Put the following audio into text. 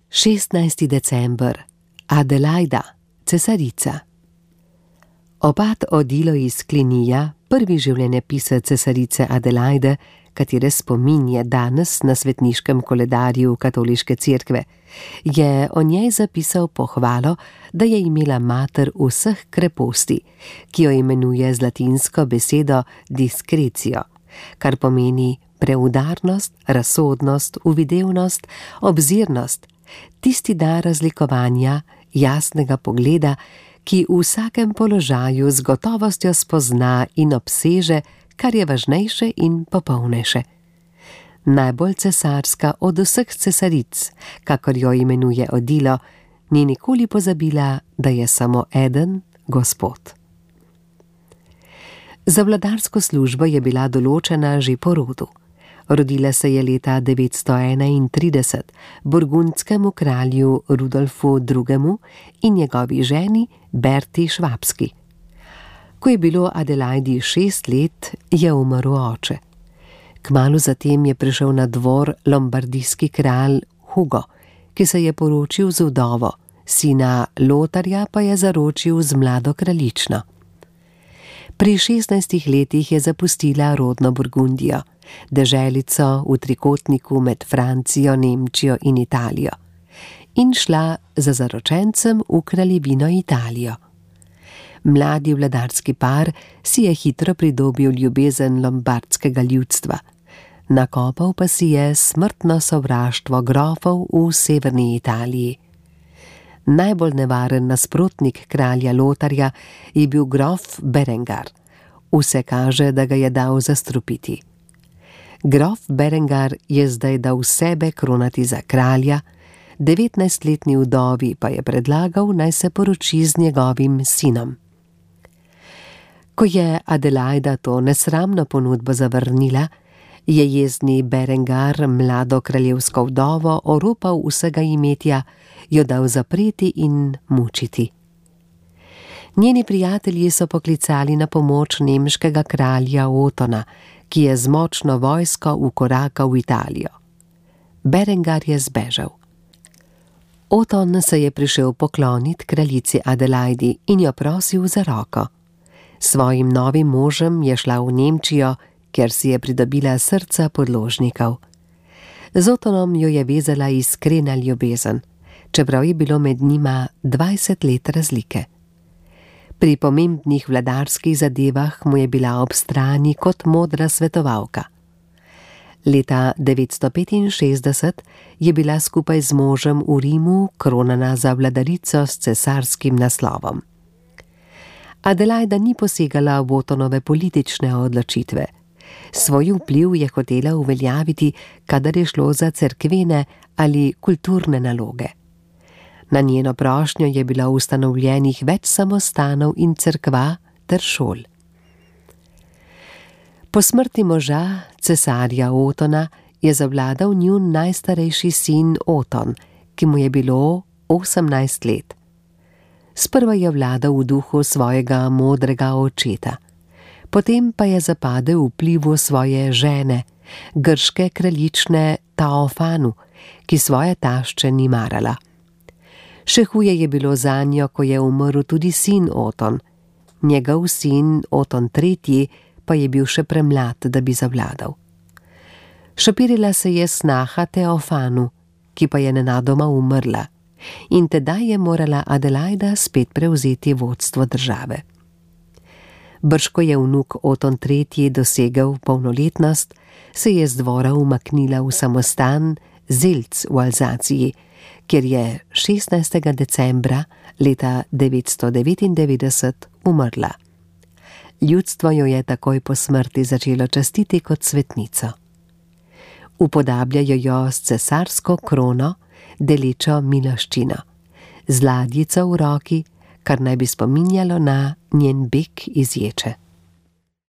16. december. Adelaida, cesarica. Opat Odilo iz Klinija, prvi življenjepisec cesarice Adelaide, katere spomin je danes na svetniškem koledarju katoliške cerkve, je o njej zapisal pohvalo, da je imela mater vseh kreposti, ki jo imenuje z latinsko besedo discretio, kar pomeni preudarnost, razsodnost, uvidevnost, obzirnost, tisti dar razlikovanja, jasnega pogleda, ki v vsakem položaju z gotovostjo spozna in obseže, kar je važnejše in popolnejše. Najbolj cesarska od vseh cesaric, kakor jo imenuje Odilo, ni nikoli pozabila, da je samo eden Gospod. Za vladarsko službo je bila določena že po rodu. Rodila se je leta 931 burgundskemu kralju Rudolfu II. In njegovi ženi Berti Švabski. Ko je bilo Adelaidi 6 let, je umrl oče. Kmalu zatem je prišel na dvor lombardijski kralj Hugo, ki se je poročil z vdovo, sina Lotarja pa je zaročil z mlado kraljično. Pri 16 letih je zapustila rodno Burgundijo, deželico v trikotniku med Francijo, Nemčijo in Italijo, in šla za zaročencem v kraljevino Italijo. Mladi vladarski par si je hitro pridobil ljubezen lombardskega ljudstva, nakopal pa si je smrtno sovraštvo grofov v severni Italiji. Najbolj nevaren nasprotnik kralja Lotarja je bil grof Berengar. Vse kaže, da ga je dal zastrupiti. Grof Berengar je zdaj dal sebe kronati za kralja, 19-letni vdovi pa je predlagal, naj se poroči z njegovim sinom. Ko je Adelaida to nesramno ponudbo zavrnila, je jezni Berengar mlado kraljevsko vdovo oropal vsega imetja, jo dal zapreti in mučiti. Njeni prijatelji so poklicali na pomoč nemškega kralja Otona, ki je z močno vojsko vkorakal v Italijo. Berengar je zbežal. Oton se je prišel pokloniti kraljici Adelaidi in jo prosil za roko. Svojim novim možem je šla v Nemčijo, kjer si je pridobila srca podložnikov. Z Otonom jo je vezala iskrena ljubezen, čeprav je bilo med njima 20 let razlike. Pri pomembnih vladarskih zadevah mu je bila ob strani kot modra svetovalka. Leta 965 je bila skupaj z možem v Rimu kronana za vladarico s cesarskim naslovom. Adelaida ni posegala v Otonove politične odločitve. Svoj vpliv je hotela uveljaviti, kadar je šlo za cerkvene ali kulturne naloge. Na njeno prošnjo je bilo ustanovljenih več samostanov in cerkva ter šol. Po smrti moža, cesarja Otona, je zavladal njun najstarejši sin Oton, ki mu je bilo 18 let. Sprva je vladal v duhu svojega modrega očeta, potem pa je zapadel vplivu svoje žene, grške kraljične Taofanu, ki svoje tašče ni marala. Še huje je bilo zanjo, ko je umrl tudi sin Oton. Njegov sin Oton III. Pa je bil še premlad, da bi zavladal. Šopirila se je snaha Teofanu, ki pa je nenadoma umrla, in tedaj je morala Adelaida spet prevzeti vodstvo države. Brž ko je vnuk Oton III. Dosegel polnoletnost, se je z dvora umaknila v samostan Zelc v Alzaciji, kjer je 16. decembra leta 999 umrla. Ljudstvo jo je takoj po smrti začelo častiti kot svetnico. Upodabljajo jo s cesarsko krono, delečo miloščino, z ladjico v roki, kar naj bi spominjalo na njen beg iz ječe.